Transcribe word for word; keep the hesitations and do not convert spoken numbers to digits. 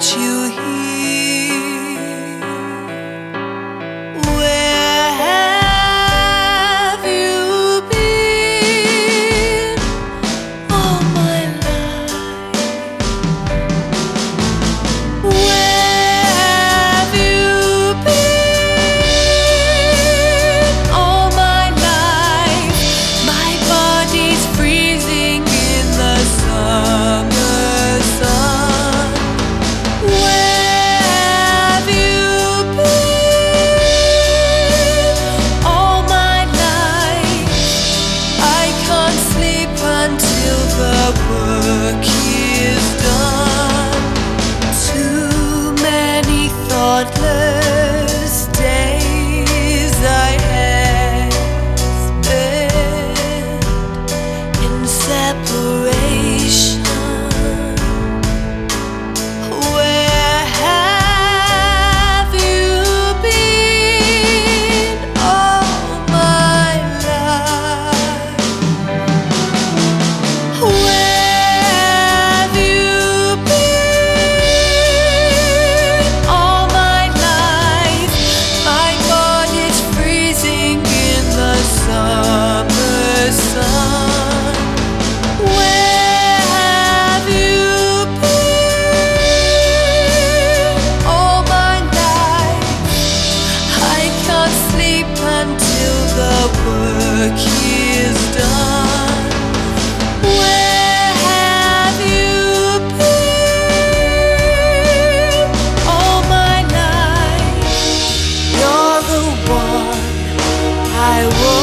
you here? Where have you been all my life? Where have you been all my life? My body's freezing in the summer sun. Where have you been all my life? I can't sleep until the work is done. Too many thoughtless days I have spent in separation. Where have you been all my life? Where have you been all my life? My body's freezing in the summer sun. Where have you been all my life? I can't sleep until the work is done. Where have you been all my life? You're the one I want.